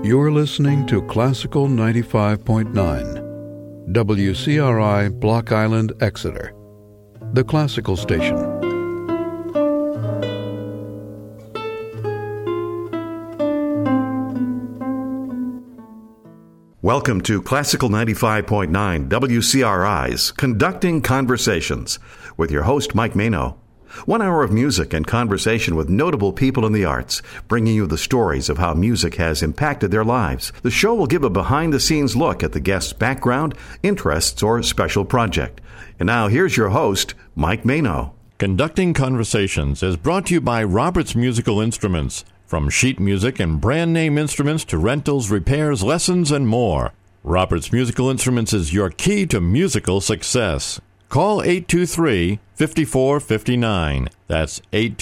You're listening to Classical 95.9, WCRI Block Island, Exeter, the classical station. Welcome to Classical 95.9 WCRI's Conducting Conversations with your host, Mike Mano. 1 hour of music and conversation with notable people in the arts, bringing you the stories of how music has impacted their lives. The show will give a behind-the-scenes look at the guest's background, interests, or special project. And now here's your host, Mike Mano. Conducting Conversations is brought to you by Roberts Musical Instruments. From sheet music and brand name instruments to rentals, repairs, lessons, and more. Roberts Musical Instruments is your key to musical success. Call 823-5459. That's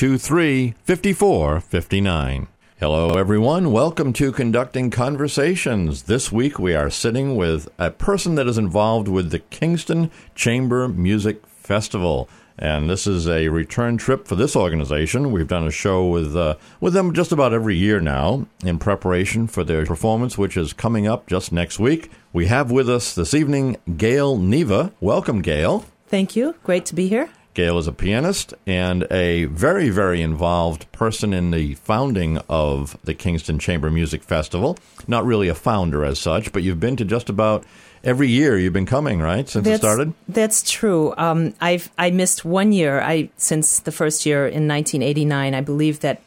823-5459. Hello, everyone. Welcome to Conducting Conversations. This week we are sitting with a person that is involved with the Kingston Chamber Music Festival. And this is a return trip for this organization. We've done a show with them just about every year now in preparation for their performance, which is coming up just next week. We have with us this evening Gail Neva. Welcome, Gail. Thank you. Great to be here. Gail is a pianist and a very, very involved person in the founding of the Kingston Chamber Music Festival. Not really a founder as such, but you've been to just about every year you've been coming, right, since it started? That's true. I missed 1 year since the first year in 1989. I believe that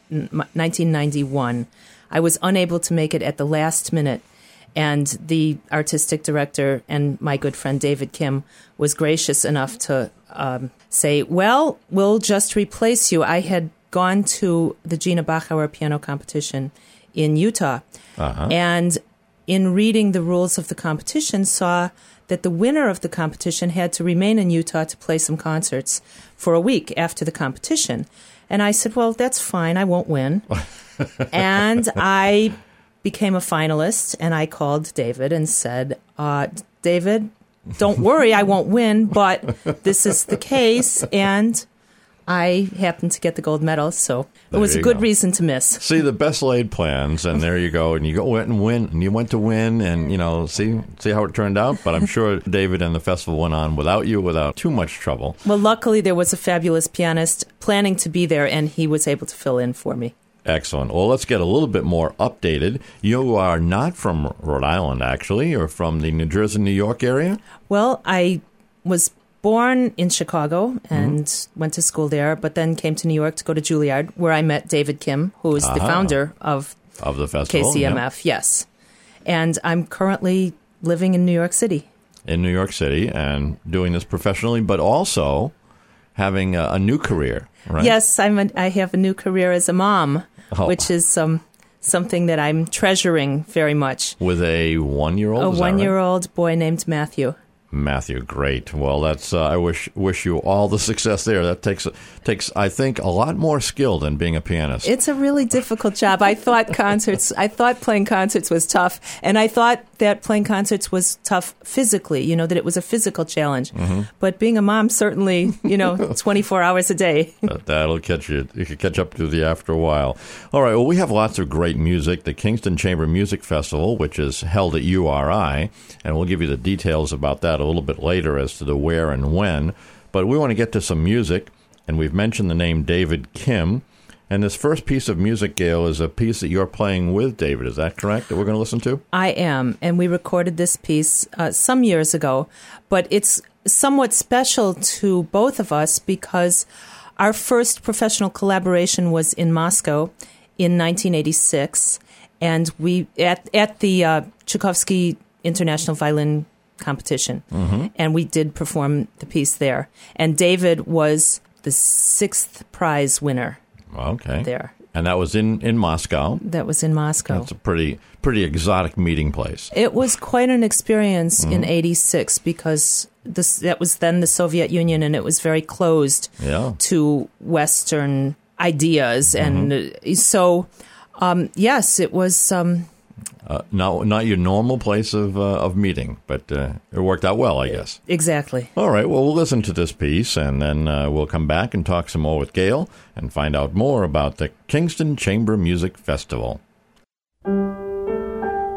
1991. I was unable to make it at the last minute. And the artistic director and my good friend David Kim was gracious enough to say, well, we'll just replace you. I had gone to the Gina Bachauer piano competition in Utah. Uh-huh. And in reading the rules of the competition, saw that the winner of the competition had to remain in Utah to play some concerts for a week after the competition. And I said, well, that's fine. I won't win. And I became a finalist, and I called David and said, David, don't worry, I won't win, but this is the case, and I happened to get the gold medal, so it was a good reason to miss. See, the best laid plans, and there you go, and you went and win, and you went to win, and, see how it turned out, but I'm sure David and the festival went on without you, without too much trouble. Well, luckily there was a fabulous pianist planning to be there, and he was able to fill in for me. Excellent. Well, let's get a little bit more updated. You are not from Rhode Island, actually. You're from the New Jersey, New York area? Well, I was born in Chicago and went to school there, but then came to New York to go to Juilliard, where I met David Kim, who is the founder of the festival, KCMF, yes. And I'm currently living in New York City. In New York City, and doing this professionally, but also having a new career, right? Yes, I have a new career as a mom. Which is something that I'm treasuring very much. With a 1-year-old? A 1-year-old boy named Matthew. Matthew, great. Well, that's I wish you all the success there. That takes I think a lot more skill than being a pianist. It's a really difficult job. I thought playing concerts was tough, and I thought that playing concerts was tough physically, that it was a physical challenge. Mm-hmm. But being a mom, certainly, 24 hours a day. That'll catch you. You could catch up to the after a while. All right, well, we have lots of great music. The Kingston Chamber Music Festival, which is held at URI, and we'll give you the details about that a little bit later as to the where and when. But we want to get to some music, and we've mentioned the name David Kim. And this first piece of music, Gail, is a piece that you're playing with David. Is that correct, that we're going to listen to? I am, and we recorded this piece some years ago. But it's somewhat special to both of us because our first professional collaboration was in Moscow in 1986. And we at the Tchaikovsky International Violin Competition. Mm-hmm. And we did perform the piece there. And David was the 6th prize winner. Okay. There. And that was in Moscow? That was in Moscow. That's a pretty exotic meeting place. It was quite an experience in 86 because that was then the Soviet Union, and it was very closed to Western ideas. Mm-hmm. And so, yes, it was... not your normal place of meeting, but it worked out well, I guess. Exactly. All right, well, we'll listen to this piece, and then we'll come back and talk some more with Gail and find out more about the Kingston Chamber Music Festival.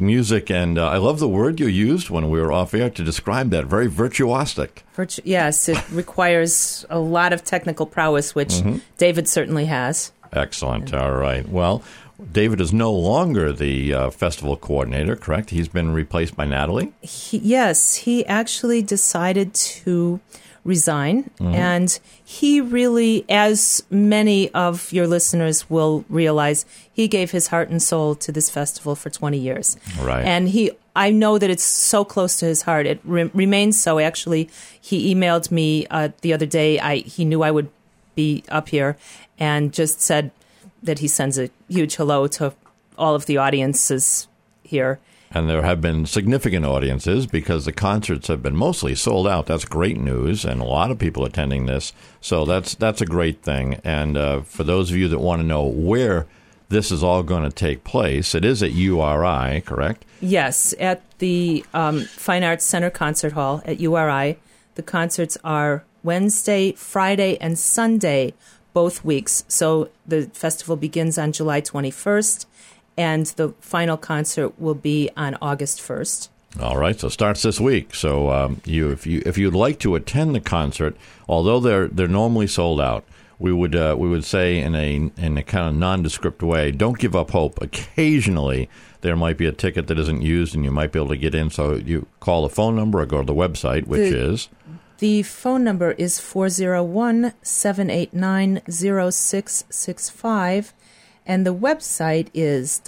music, and I love the word you used when we were off air to describe that, very virtuosic. Yes, it requires a lot of technical prowess, which David certainly has. Excellent. All right. Well, David is no longer the festival coordinator, correct? He's been replaced by Natalie? Yes, he actually decided to resign, and he really, as many of your listeners will realize, he gave his heart and soul to this festival for 20 years. Right. And I know that it's so close to his heart. It remains so. Actually, he emailed me the other day. He knew I would be up here, and just said that he sends a huge hello to all of the audiences here. And there have been significant audiences because the concerts have been mostly sold out. That's great news, and a lot of people attending this. So that's a great thing. And for those of you that want to know where this is all going to take place, it is at URI, correct? Yes, at the Fine Arts Center Concert Hall at URI. The concerts are Wednesday, Friday, and Sunday, both weeks. So the festival begins on July 21st. And the final concert will be on August 1st. All right, so it starts this week. So if you'd like to attend the concert, although they're normally sold out, we would say in a kind of nondescript way, don't give up hope. Occasionally, there might be a ticket that isn't used, and you might be able to get in. So you call the phone number or go to the website, which is? The phone number is 401-789-0665. And the website is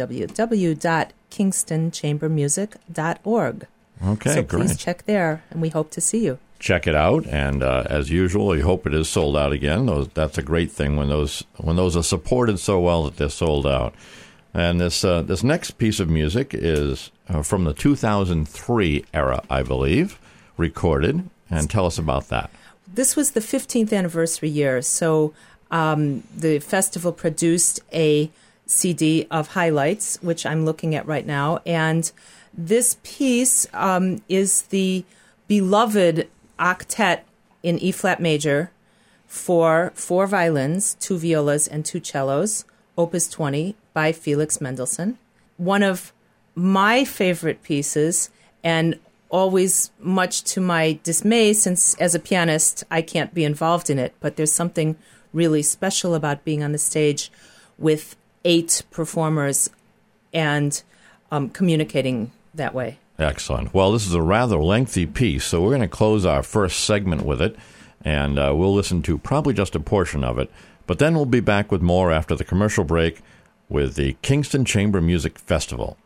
www.kingstonchambermusic.org. Okay, so great. Please check there, and we hope to see you. Check it out, and as usual, we hope it is sold out again. That's a great thing when those are supported so well that they're sold out. And this next piece of music is from the 2003 era, I believe, recorded. And tell us about that. This was the 15th anniversary year, so the festival produced a CD of highlights, which I'm looking at right now. And this piece is the beloved octet in E-flat major for 4 violins, 2 violas, and 2 cellos, Opus 20 by Felix Mendelssohn. One of my favorite pieces, and always much to my dismay, since as a pianist I can't be involved in it, but there's something really special about being on the stage with 8 performers and communicating that way. Excellent. Well, this is a rather lengthy piece, so we're going to close our first segment with it, and we'll listen to probably just a portion of it. But then we'll be back with more after the commercial break with the Kingston Chamber Music Festival.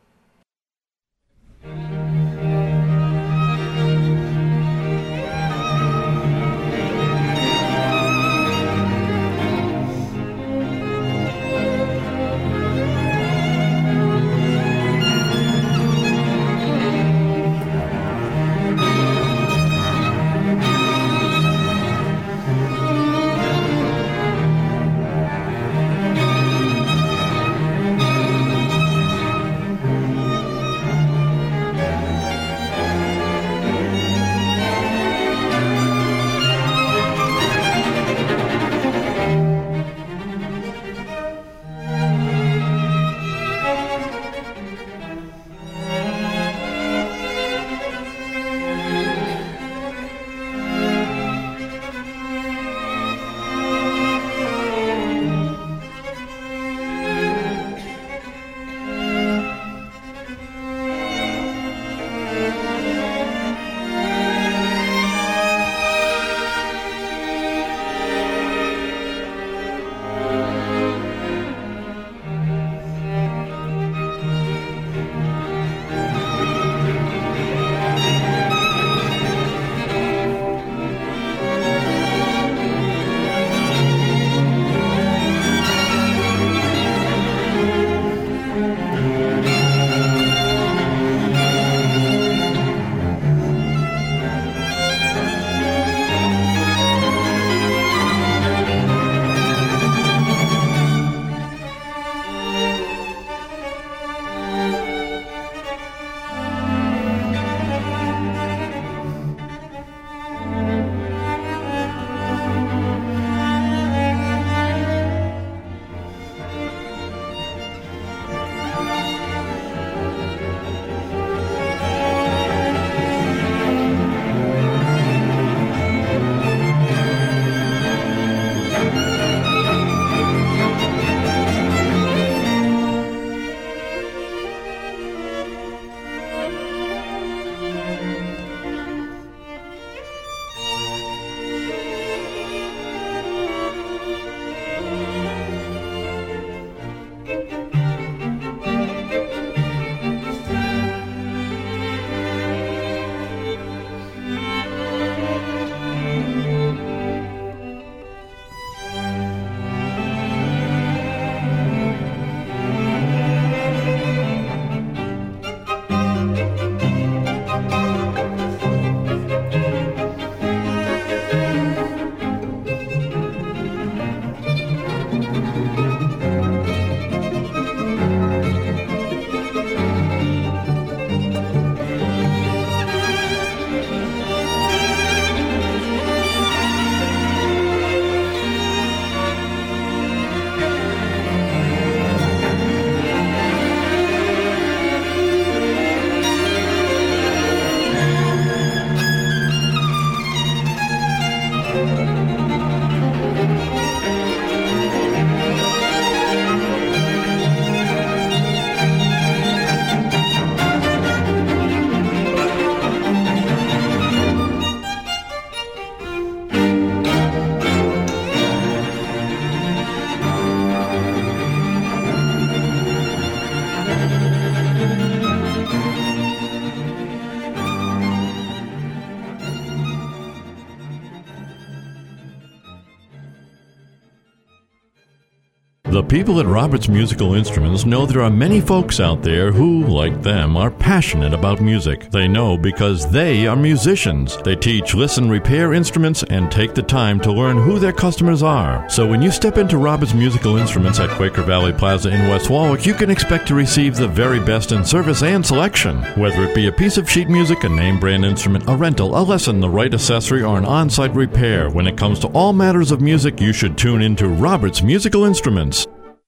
The people at Roberts Musical Instruments know there are many folks out there who, like them, are passionate about music. They know because they are musicians. They teach, listen, repair instruments, and take the time to learn who their customers are. So when you step into Roberts Musical Instruments at Quaker Valley Plaza in West Warwick, you can expect to receive the very best in service and selection. Whether it be a piece of sheet music, a name brand instrument, a rental, a lesson, the right accessory, or an on-site repair, when it comes to all matters of music, you should tune into Roberts Musical Instruments.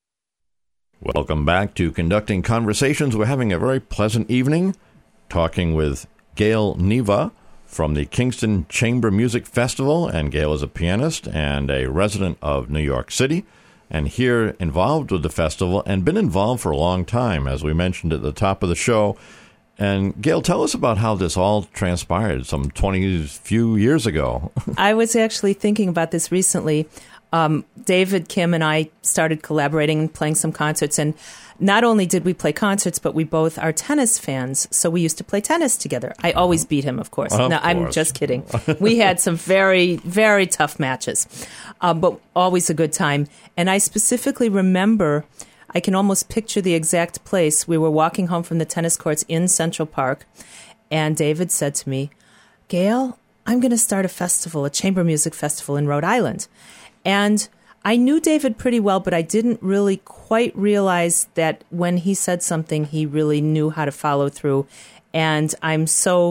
Welcome back to Conducting Conversations. We're having a very pleasant evening talking with Gail Neva from the Kingston Chamber Music Festival. And Gail is a pianist and a resident of New York City and here involved with the festival and been involved for a long time, as we mentioned at the top of the show. And Gail, tell us about how this all transpired some 20 few years ago. I was actually thinking about this recently. David, Kim, and I started collaborating and playing some concerts. And not only did we play concerts, but we both are tennis fans. So we used to play tennis together. I always beat him, of course. No, I'm just kidding. We had some very, very tough matches, but always a good time. And I specifically remember, I can almost picture the exact place. We were walking home from the tennis courts in Central Park. And David said to me, Gail, I'm going to start a festival, a chamber music festival in Rhode Island. And I knew David pretty well, but I didn't really quite realize that when he said something, he really knew how to follow through. And I'm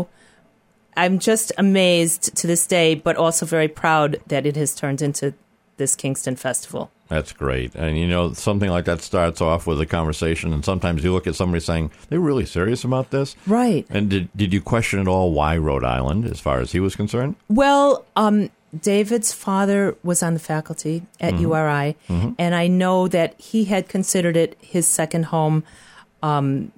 just amazed to this day, but also very proud that it has turned into this Kingston Festival. That's great. And, you know, something like that starts off with a conversation, and sometimes you look at somebody saying, they're really serious about this? Right. And did you question at all why Rhode Island, as far as he was concerned? Well, David's father was on the faculty at URI, and I know that he had considered it his second home in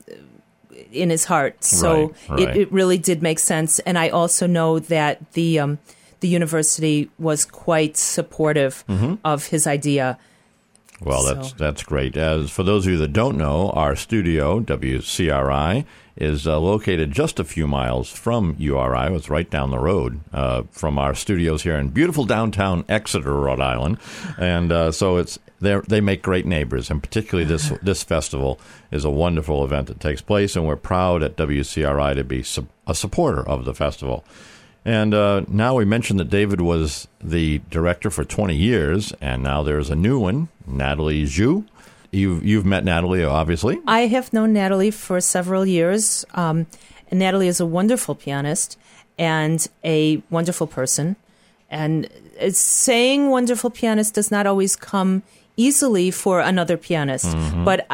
his heart. So right. It really did make sense. And I also know that the university was quite supportive of his idea. Well, that's great. As for those of you that don't know, our studio, WCRI, is located just a few miles from URI. It's right down the road from our studios here in beautiful downtown Exeter, Rhode Island. And so they make great neighbors, and particularly this festival is a wonderful event that takes place, and we're proud at WCRI to be a supporter of the festival. And now we mentioned that David was the director for 20 years, and now there's a new one, Natalie Zhu. You've met Natalie, obviously. I have known Natalie for several years. And Natalie is a wonderful pianist and a wonderful person. And saying wonderful pianist does not always come easily for another pianist. But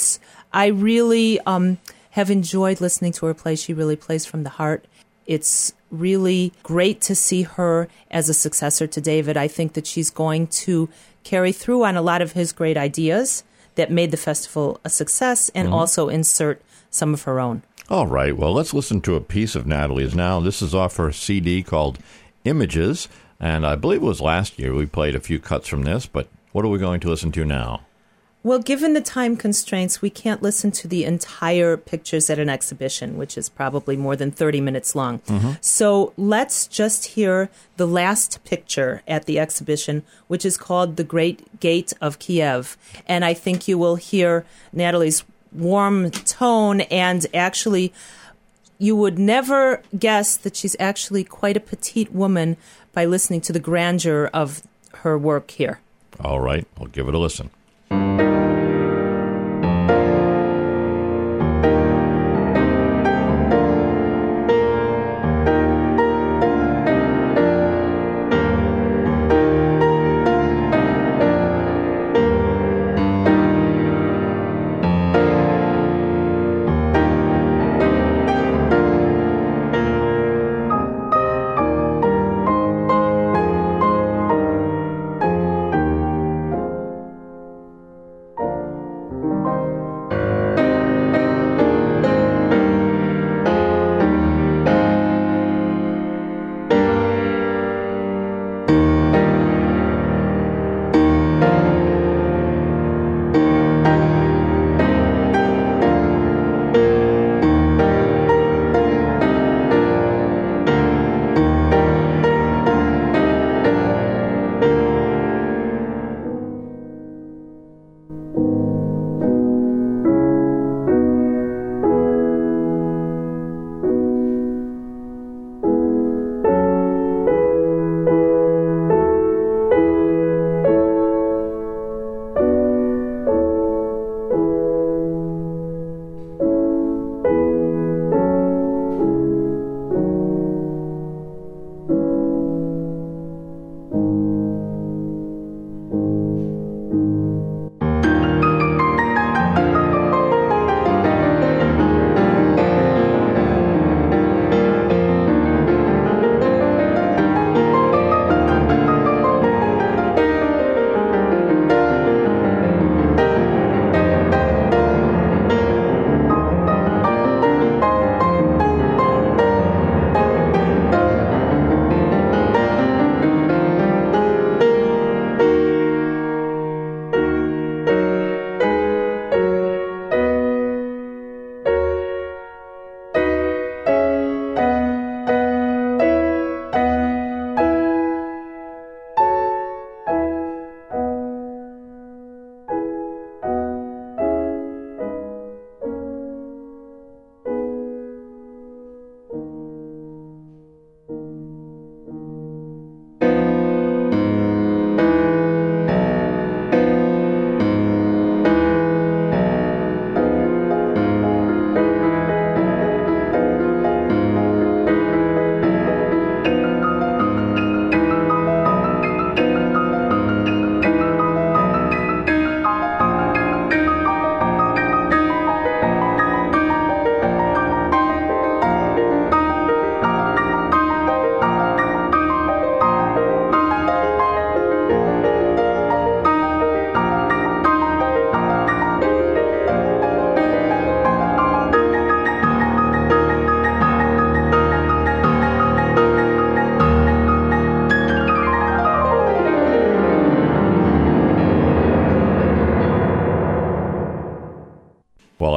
I really have enjoyed listening to her play. She really plays from the heart. It's really great to see her as a successor to David. I think that she's going to carry through on a lot of his great ideas that made the festival a success, and also insert some of her own. All right. Well, let's listen to a piece of Natalie's now. This is off her CD called Images, and I believe it was last year we played a few cuts from this, but what are we going to listen to now? Well, given the time constraints, we can't listen to the entire pictures at an exhibition, which is probably more than 30 minutes long. So let's just hear the last picture at the exhibition, which is called The Great Gate of Kiev. And I think you will hear Natalie's warm tone, and actually you would never guess that she's actually quite a petite woman by listening to the grandeur of her work here. All right, I'll give it a listen.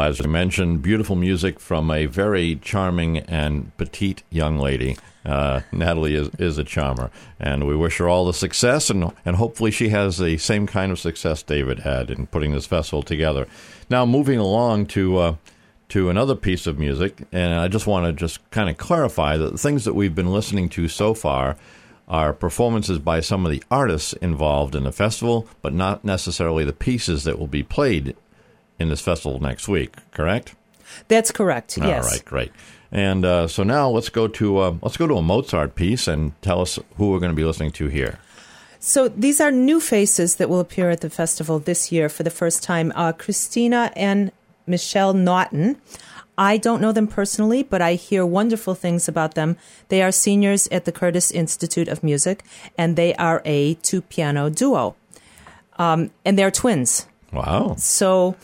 as I mentioned, beautiful music from a very charming and petite young lady. Natalie is a charmer, and we wish her all the success, and hopefully she has the same kind of success David had in putting this festival together. Now, moving along to another piece of music, and I just want to kind of clarify that the things that we've been listening to so far are performances by some of the artists involved in the festival, but not necessarily the pieces that will be played in this festival next week, correct? That's correct, yes. All right, great. And so now let's go to a Mozart piece and tell us who we're going to be listening to here. So these are new faces that will appear at the festival this year for the first time. Christina and Michelle Naughton. I don't know them personally, but I hear wonderful things about them. They are seniors at the Curtis Institute of Music, and they are a two-piano duo. And they're twins. Wow. So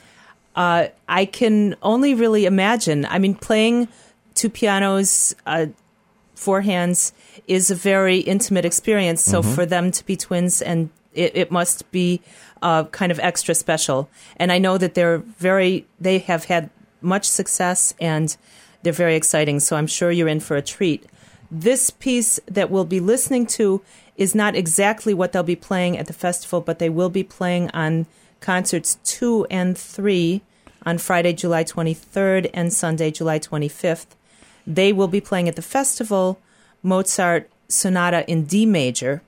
I can only really imagine. I mean, playing two pianos, four hands, is a very intimate experience. So for them to be twins, and it must be kind of extra special. And I know that they have had much success, and they're very exciting. So I'm sure you're in for a treat. This piece that we'll be listening to is not exactly what they'll be playing at the festival, but they will be playing on concerts 2 and 3 on Friday, July 23rd and Sunday, July 25th. They will be playing at the festival Mozart Sonata in D major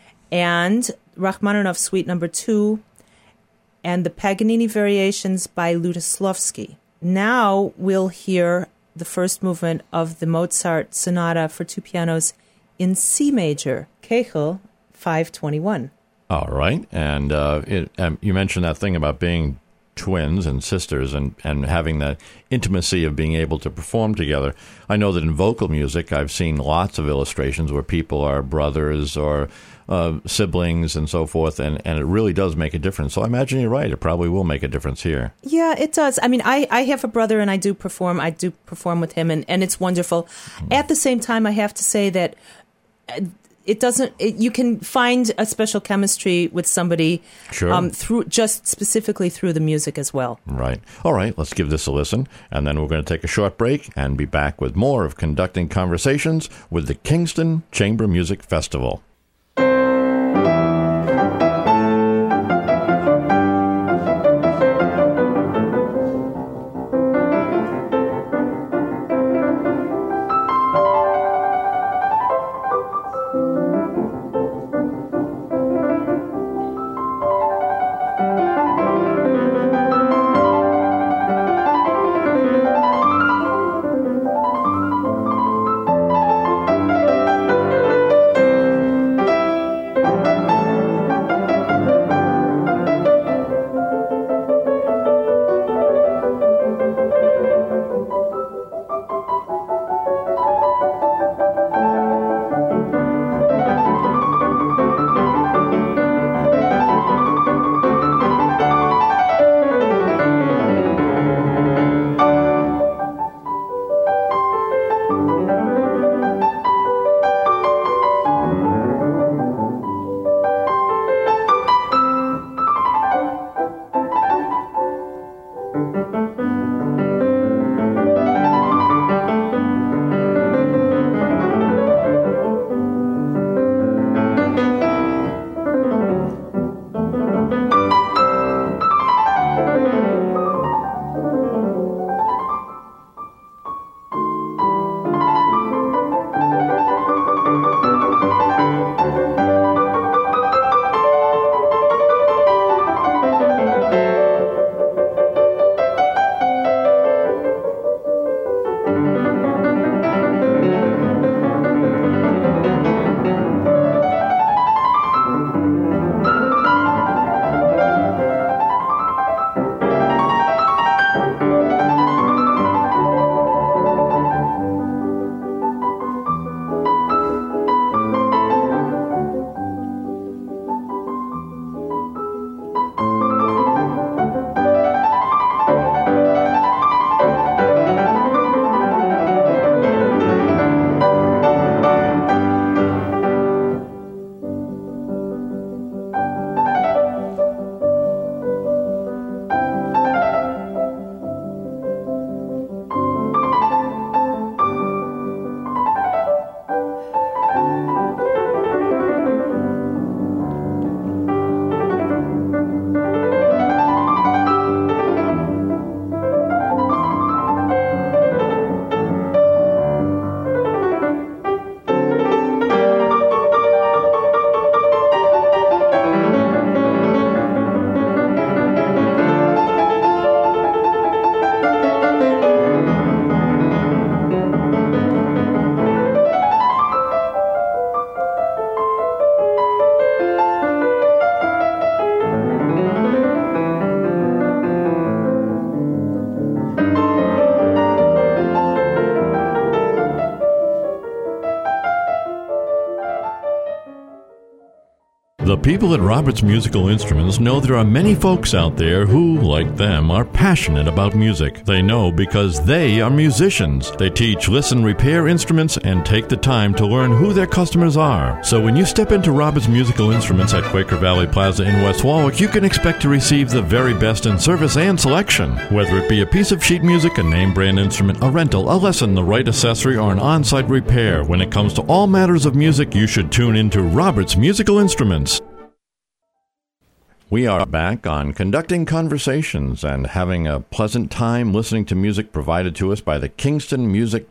and Rachmaninoff Suite No. 2 and the Paganini Variations by Lutoslawski. Now we'll hear the first movement of the Mozart Sonata for two pianos in C major, Kegel 521. All right. And you mentioned that thing about being twins and sisters and having that intimacy of being able to perform together. I know that in vocal music, I've seen lots of illustrations where people are brothers or siblings and so forth, and it really does make a difference. So I imagine you're right. It probably will make a difference here. Yeah, it does. I mean, I have a brother, and I do perform with him, and it's wonderful. At the same time, I have to say that you can find a special chemistry with somebody specifically through the music as well. Right. All right, let's give this a listen, and then we're going to take a short break and be back with more of Conducting Conversations with the Kingston Chamber Music Festival. The people at Roberts Musical Instruments know there are many folks out there who, like them, are passionate about music. They know because they are musicians. They teach, listen, repair instruments, and take the time to learn who their customers are. So when you step into Roberts Musical Instruments at Quaker Valley Plaza in West Warwick, you can expect to receive the very best in service and selection. Whether it be a piece of sheet music, a name brand instrument, a rental, a lesson, the right accessory, or an on-site repair, when it comes to all matters of music, you should tune into Roberts Musical Instruments. We are back on Conducting Conversations and having a pleasant time listening to music provided to us by the Kingston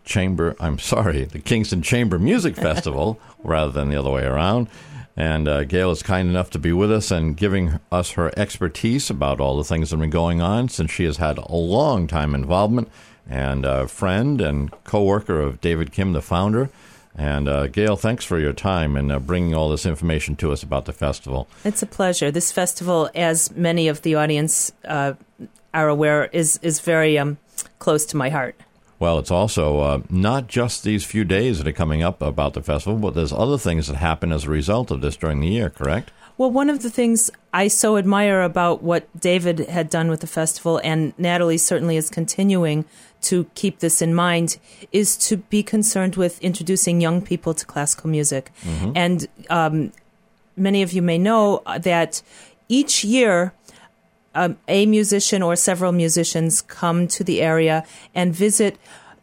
Chamber Music Festival, rather than the other way around. And Gail is kind enough to be with us and giving us her expertise about all the things that have been going on, since she has had a long time involvement, and a friend and co-worker of David Kim, the founder. And Gail, thanks for your time and bringing all this information to us about the festival. It's a pleasure. This festival, as many of the audience are aware, is very close to my heart. Well, it's also not just these few days that are coming up about the festival, but there's other things that happen as a result of this during the year, correct? Well, one of the things I so admire about what David had done with the festival, and Natalie certainly is continuing to keep this in mind, is to be concerned with introducing young people to classical music. Mm-hmm. And many of you may know that each year a musician or several musicians come to the area and visit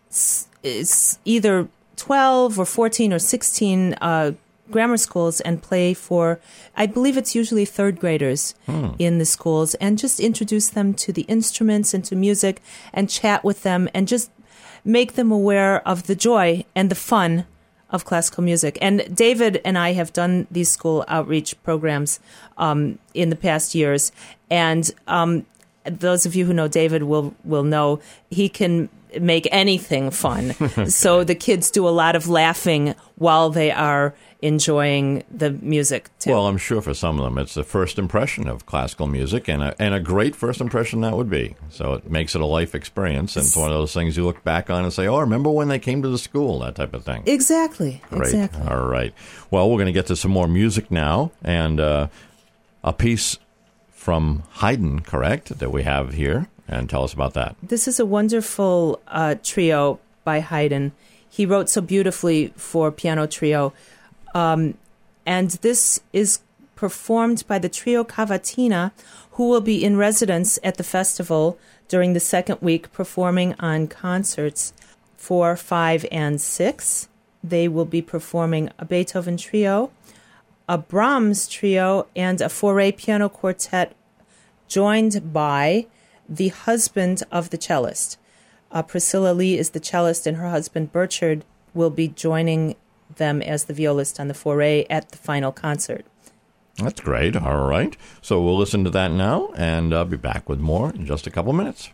either 12 or 14 or 16 grammar schools and play for, I believe it's usually third graders in the schools, and just introduce them to the instruments and to music and chat with them and just make them aware of the joy and the fun of classical music. And David and I have done these school outreach programs in the past years. And those of you who know David will know he can make anything fun. So the kids do a lot of laughing while they are enjoying the music too. Well, I'm sure for some of them it's the first impression of classical music, and a great first impression that would be. So it makes it a life experience, and it's one of those things you look back on and say, oh, remember when they came to the school, that type of thing. Exactly. Great. Exactly. All right. Well, we're going to get to some more music now, and a piece from Haydn, correct, that we have here, and tell us about that. This is a wonderful trio by Haydn. He wrote so beautifully for piano trio. And this is performed by the Trio Cavatina, who will be in residence at the festival during the second week, performing on concerts 4, 5, and 6. They will be performing a Beethoven trio, a Brahms trio, and a Fauré piano quartet, joined by the husband of the cellist. Priscilla Lee is the cellist, and her husband Burchard will be joining them as the violist on the Fauré at the final concert. That's great. All right. So we'll listen to that now, and I'll be back with more in just a couple minutes.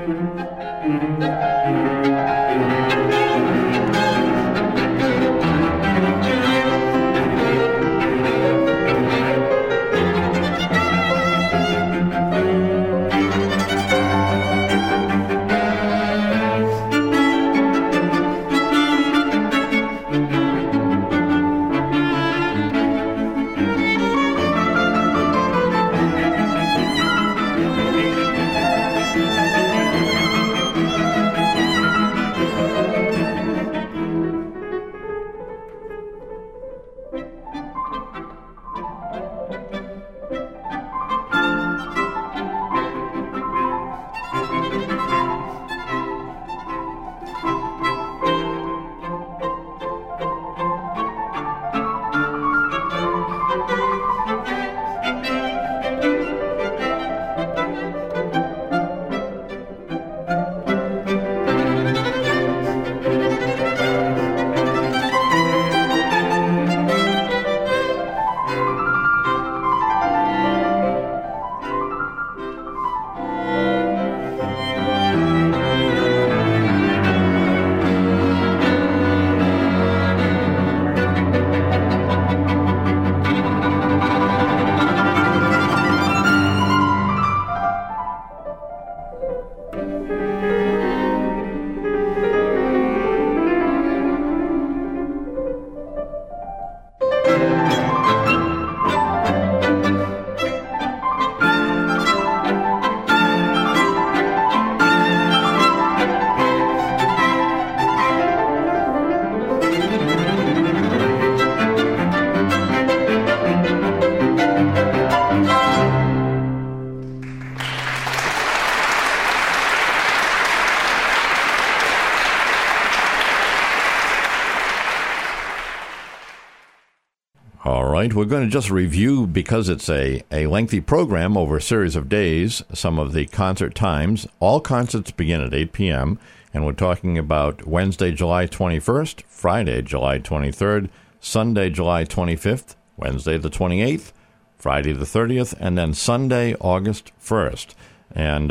All right, we're going to just review, because it's a lengthy program over a series of days, some of the concert times. All concerts begin at 8 p.m., and we're talking about Wednesday, July 21st, Friday, July 23rd, Sunday, July 25th, Wednesday the 28th, Friday the 30th, and then Sunday, August 1st. And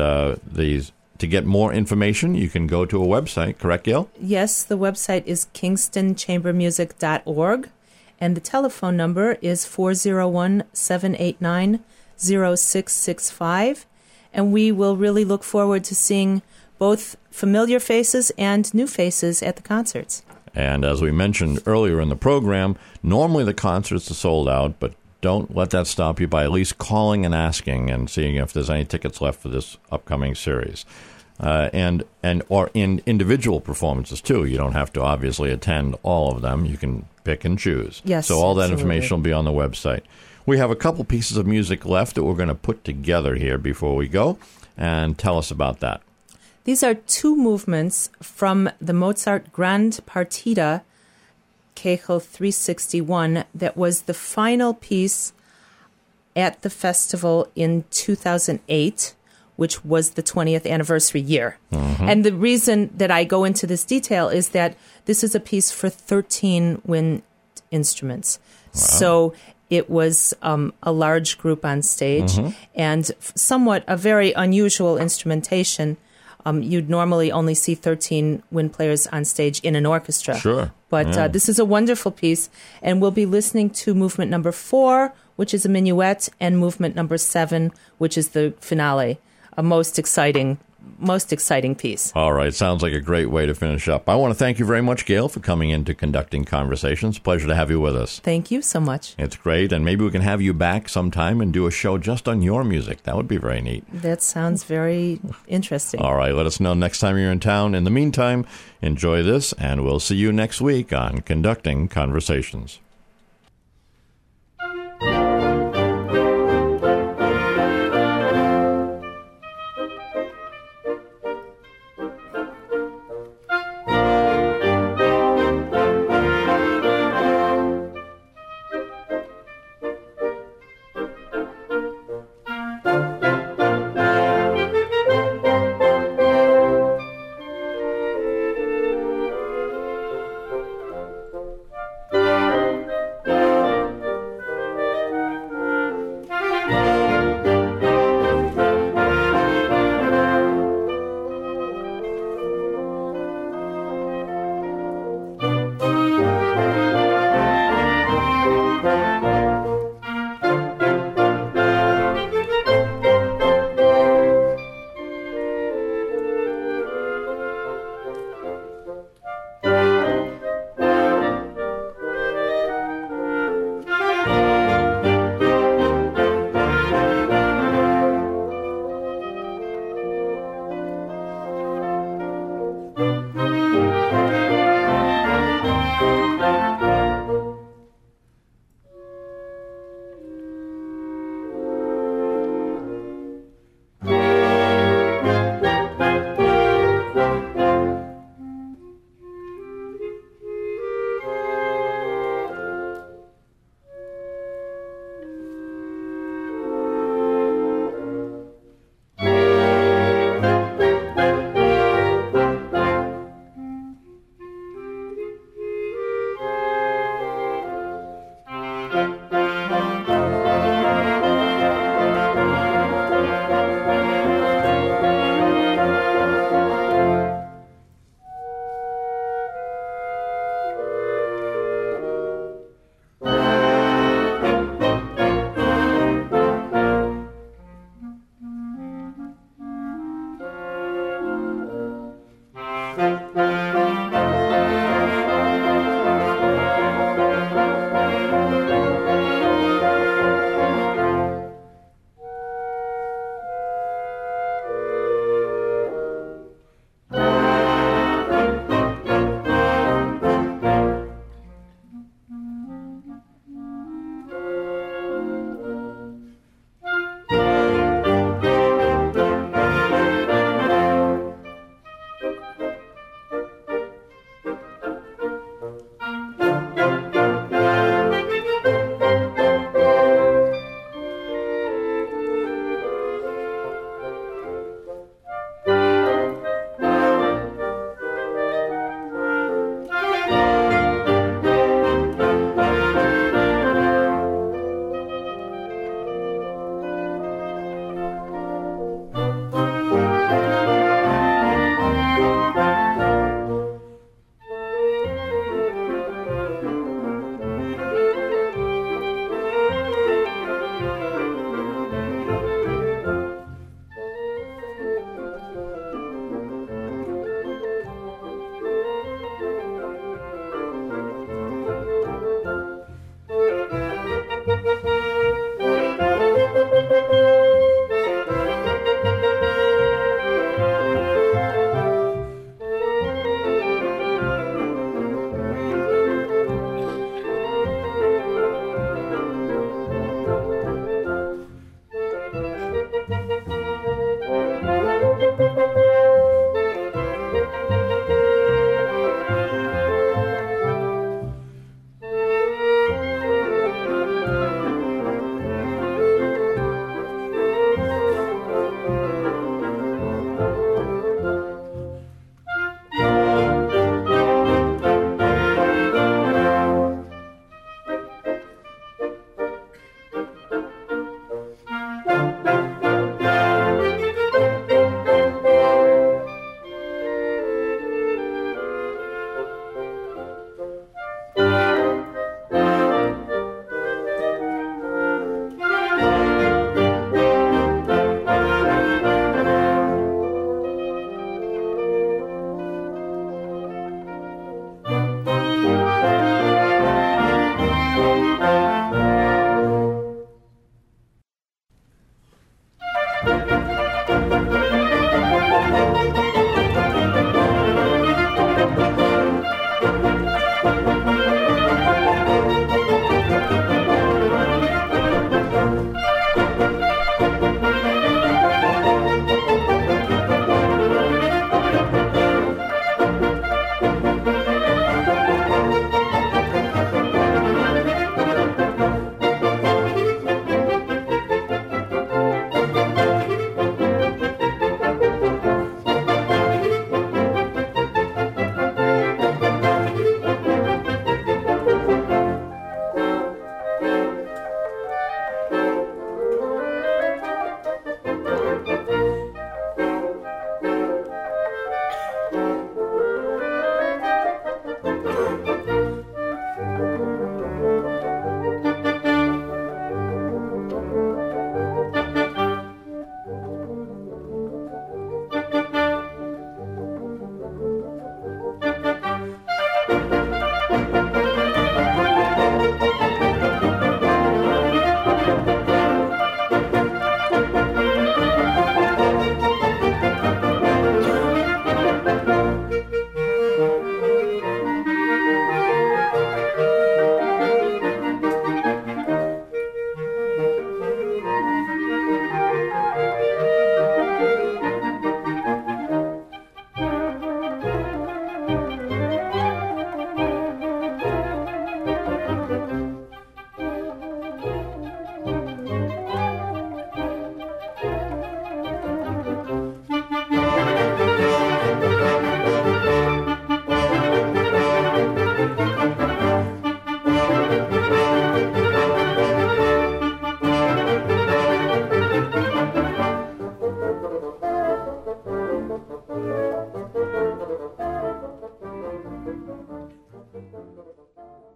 to get more information, you can go to a website, correct, Gail? Yes, the website is kingstonchambermusic.org. And the telephone number is 401-789-0665. And we will really look forward to seeing both familiar faces and new faces at the concerts. And as we mentioned earlier in the program, normally the concerts are sold out, but don't let that stop you by at least calling and asking and seeing if there's any tickets left for this upcoming series. And or in individual performances, too. You don't have to obviously attend all of them. You can pick and choose. Yes, so all that absolutely. information will be on the website. We have a couple pieces of music left that we're going to put together here before we go. And tell us about that. These are two movements from the Mozart Grand Partita, Kegel 361, that was the final piece at the festival in 2008, which was the 20th anniversary year. Mm-hmm. And the reason that I go into this detail is that this is a piece for 13 wind instruments. Wow. So it was a large group on stage, mm-hmm. and somewhat a very unusual instrumentation. You'd normally only see 13 wind players on stage in an orchestra. Sure. But this is a wonderful piece, and we'll be listening to movement number 4, which is a minuet, and movement number 7, which is the finale. A most exciting piece. All right. Sounds like a great way to finish up. I want to thank you very much, Gail, for coming in to Conducting Conversations. Pleasure to have you with us. Thank you so much. It's great. And maybe we can have you back sometime and do a show just on your music. That would be very neat. That sounds very interesting. All right. Let us know next time you're in town. In the meantime, enjoy this, and we'll see you next week on Conducting Conversations.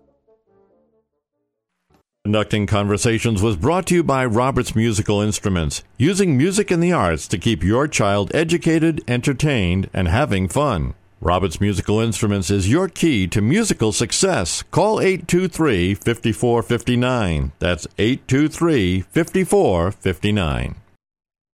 Conducting Conversations was brought to you by Roberts Musical Instruments, using music and the arts to keep your child educated, entertained, and having fun. Roberts Musical Instruments is your key to musical success. Call 823-5459. That's 823-5459.